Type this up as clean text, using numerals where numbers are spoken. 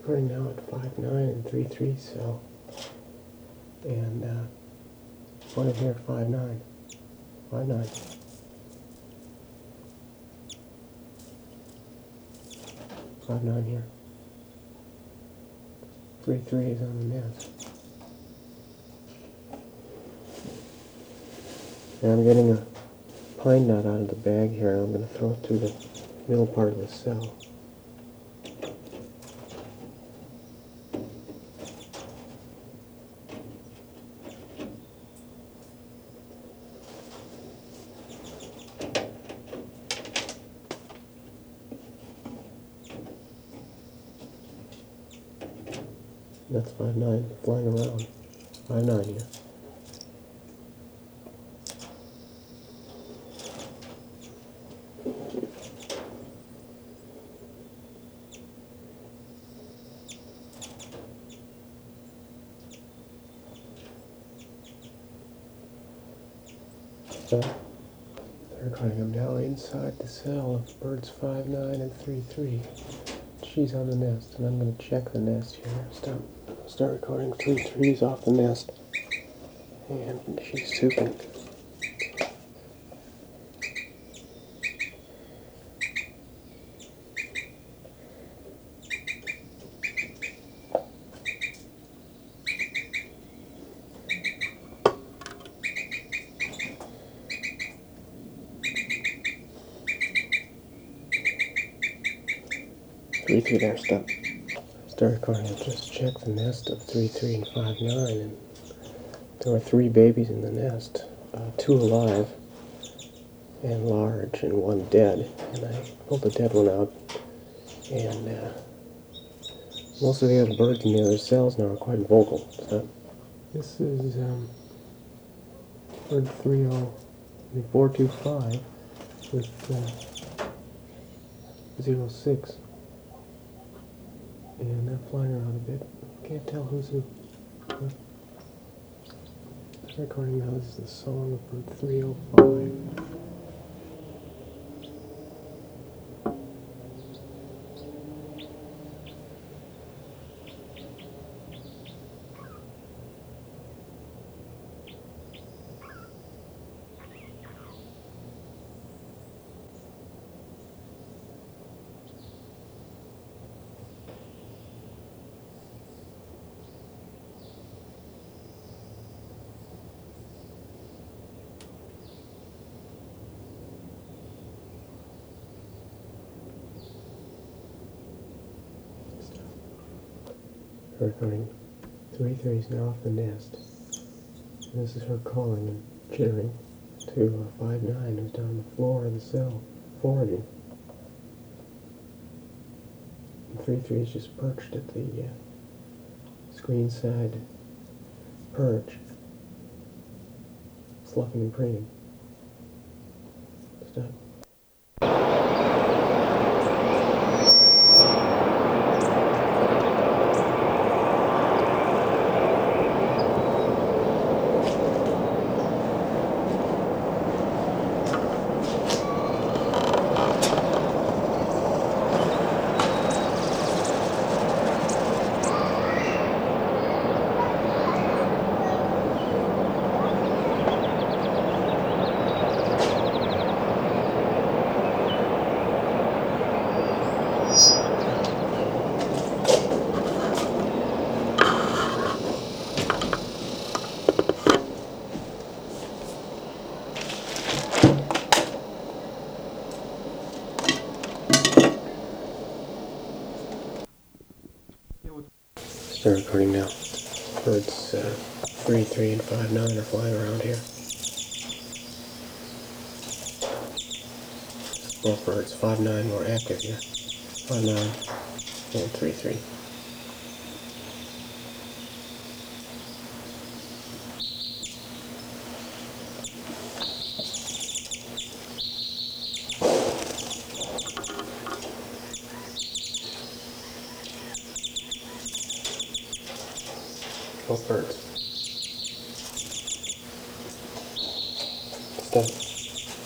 Recording now at 5.9 and 3.3 cell, and one in here 5.9, 5.9, 5.9 here, 3.3 is on the nest. And I'm getting a pine nut out of the bag here, and I'm going to throw it through the middle part of the cell. That's 5.9 flying around. 5.9 here. So, they're recording them now inside the cell of birds 5.9 and 3.3. She's on the nest, and I'm going to check the nest here. Start recording 3.3s off the nest, and she's souping. Three there, stop. Start recording. I just checked the nest of 3.3 and 5.9, and there were 3 babies in the nest, 2 alive and large, and 1 dead. And I pulled the dead one out, and most of the other birds in the other cells now are quite vocal. So this is bird 425 with 06. And they're flying around a bit. Can't tell who's who. I'm recording now. This is the song of bird 305. Recording 3.3 now off the nest. And this is her calling and chittering to 5.9 who's down on the floor of the cell, foraging. And 3.3 is just perched at the screen side perch, sloughing and preening. Stop. Start recording now. Birds 3.3 and 5.9 are flying around here. Both birds 5.9 more active here. 5.9 and 3.3. Both birds.